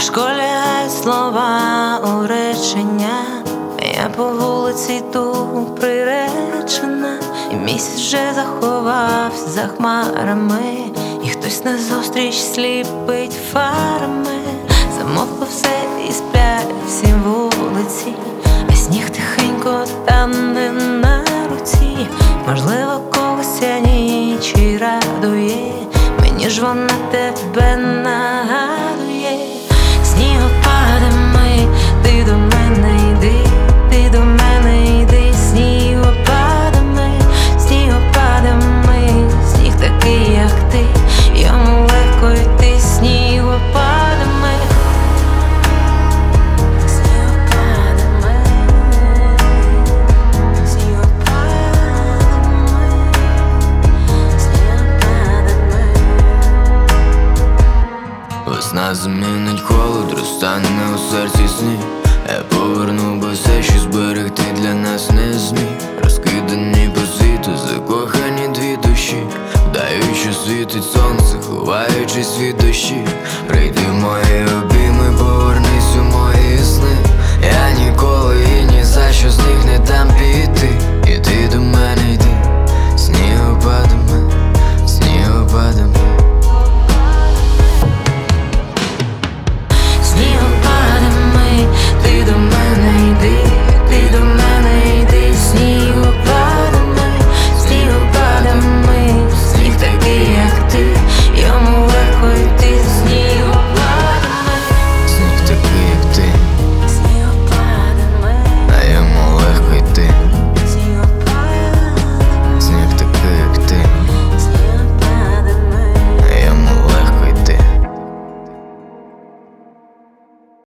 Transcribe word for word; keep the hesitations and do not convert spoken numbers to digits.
Важко лягають слова у речення, я по вулиці йду приречена, і місяць вже заховався за хмарами, і хтось назустріч сліпить фарами. Замовкло все і сплять всі вулиці, а сніг тихенько тане на руці. Можливо, когось ця ніч і радує, мені ж вона тебе нагадує. Снігопадами, ти до мене йди, ти до мене йди. Снігопадами, снігопадами, сніг такий, як ти, йому легко йти. Снігопадами, снігопадами, снігопадами, снігопадами. Весна змінить холод, розтане у серці сніг. Я поверну, бо все, що зберегти для нас не зміг. Розкидані по світу, закохані дві душі, вдають, що світить сонце, ховаючись від дощі. Прийди в мої обійми,